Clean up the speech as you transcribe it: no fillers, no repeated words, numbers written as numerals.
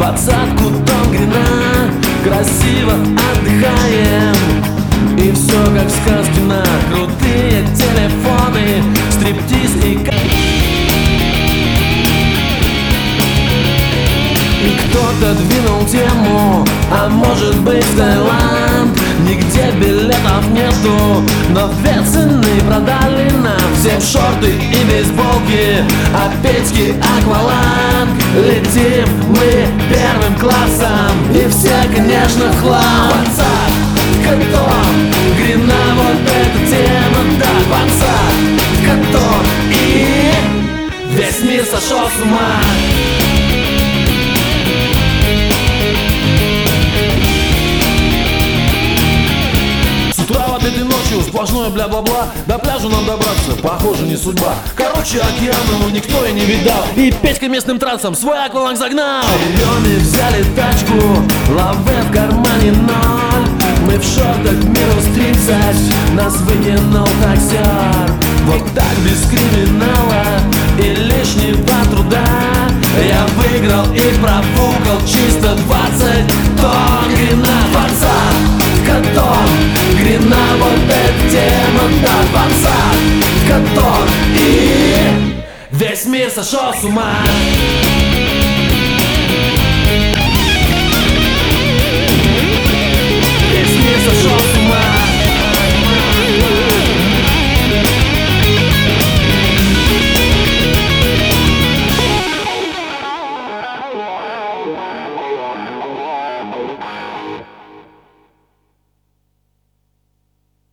20-ку тонн грина, красиво отдыхаем. И все как в сказке, на крутые телефоны, стриптиз и кто-то двинул тему, а может быть в Таиланд. Нигде билетов нету, но две цены продали нам. Всем шорты и бейсболки, а Петьки акваланг. Летим мы первым классом, и все, конечно, в хлам. Двадцать, кантон, грина, вот эта тема. Да, двадцать, кантон, и весь мир сошел с ума. Этой ночью сплошное бля-бла-бла, до пляжа нам добраться, похоже, не судьба. Короче, океану никто и не видал, и Петька местным трансом свой акваланг загнал. Серёме взяли тачку, лаве в кармане ноль. Мы в шортах минус 30, нас выкинул таксер. Вот так без криминала и лишнего труда я выиграл и профукал чисто 20 тонн грина. 20 кантон, грина, вот эта тема. Да, 20 кантон, и весь мир сошел с ума.